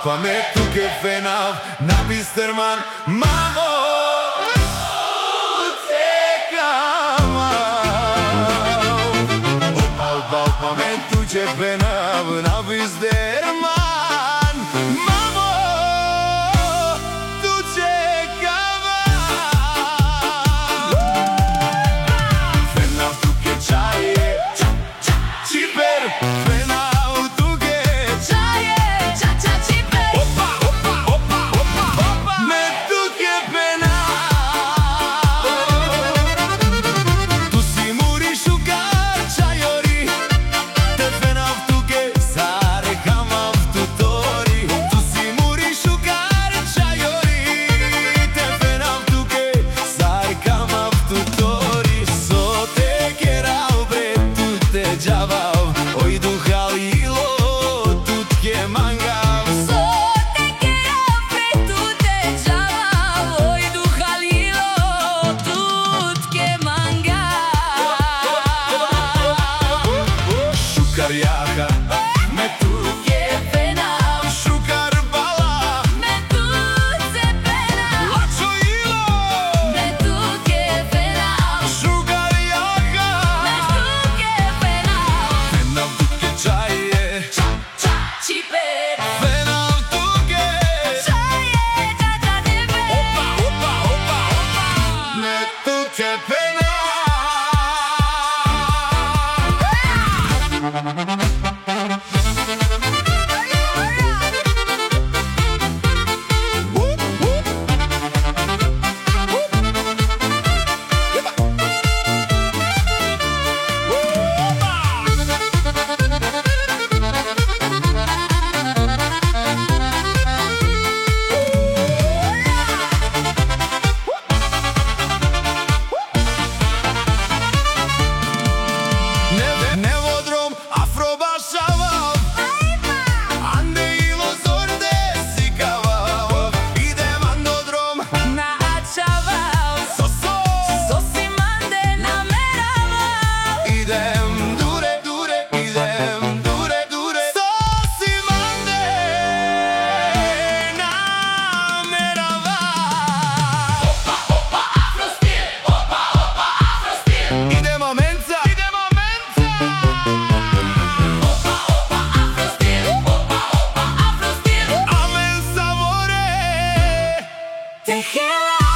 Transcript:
pa me tu che fenav na Bisterman, mamo pa me tu che fenav na Bisterman, mamo tu čekava. Fenav tu che čaje Čiper, fenav tu che Čaje, ča čiper. Opa, opa, opa, opa, opa me tu che fenav. Tu si muri šukar čajori, te fenav tu che sare kamav tu tori. Tu si muri šukar čajori, te fenav tu che sare kamav tu tori. So te kerao bre tu te džavav, oj duhalilo tu tke mangav. So te kerao pre tu te džavav, oj duhalilo tut ke manga. Šukar jaha me tu Je fenav, šukar bala me tu se fenav. Lačo ilo Me tu ke fenav, šukar jaha me tu ke fenav. Fenav tu che čaje Ča čiper. Fenav tu che Čaje, ča čiper. Opa, opa, opa, opa me tu che fenav. Nevodrom afrobašavav, ande ilo zorde sikavav. Idem andodrom Na ačavav, soso, sosi mande nameraval. idem dure, dure, idem dure, dure. Sosi mande namerava. Opa, opa, afrostil, opa, opa, afrostil. Idemo menca, idemo menca. Opa, opa, afrostil, opa, opa, afrostil. Amen savore. Te hela.